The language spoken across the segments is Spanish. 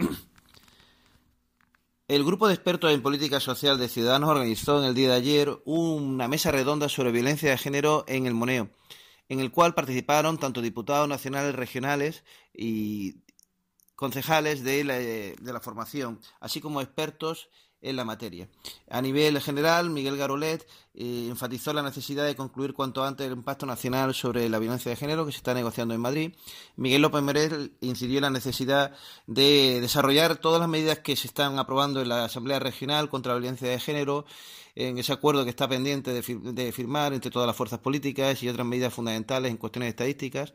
El grupo de expertos en política social de Ciudadanos organizó en el día de ayer una mesa redonda sobre violencia de género en el Moneo, en el cual participaron tanto diputados nacionales, regionales y concejales de la formación, así como expertos en la materia. A nivel general, Miguel Garolet enfatizó la necesidad de concluir cuanto antes el impacto nacional sobre la violencia de género que se está negociando en Madrid. Miguel López Merel incidió en la necesidad de desarrollar todas las medidas que se están aprobando en la Asamblea Regional contra la violencia de género, en ese acuerdo que está pendiente de firmar entre todas las fuerzas políticas y otras medidas fundamentales en cuestiones estadísticas.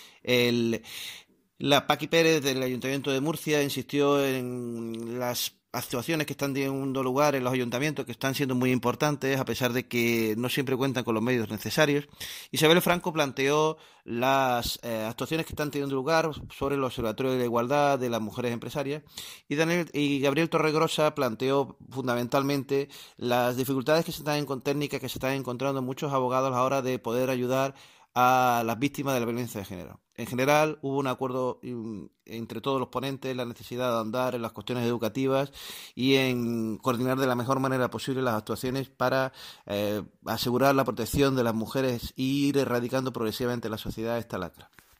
La Paqui Pérez del Ayuntamiento de Murcia insistió en las actuaciones que están teniendo lugar en los ayuntamientos, que están siendo muy importantes, a pesar de que no siempre cuentan con los medios necesarios. Isabel Franco planteó las actuaciones que están teniendo lugar sobre el Observatorio de la Igualdad de las Mujeres Empresarias, y Gabriel Torregrosa planteó fundamentalmente las dificultades técnicas que se están encontrando muchos abogados a la hora de poder ayudar a las víctimas de la violencia de género. En general, hubo un acuerdo entre todos los ponentes en la necesidad de andar en las cuestiones educativas y en coordinar de la mejor manera posible las actuaciones para asegurar la protección de las mujeres e ir erradicando progresivamente en la sociedad esta lacra.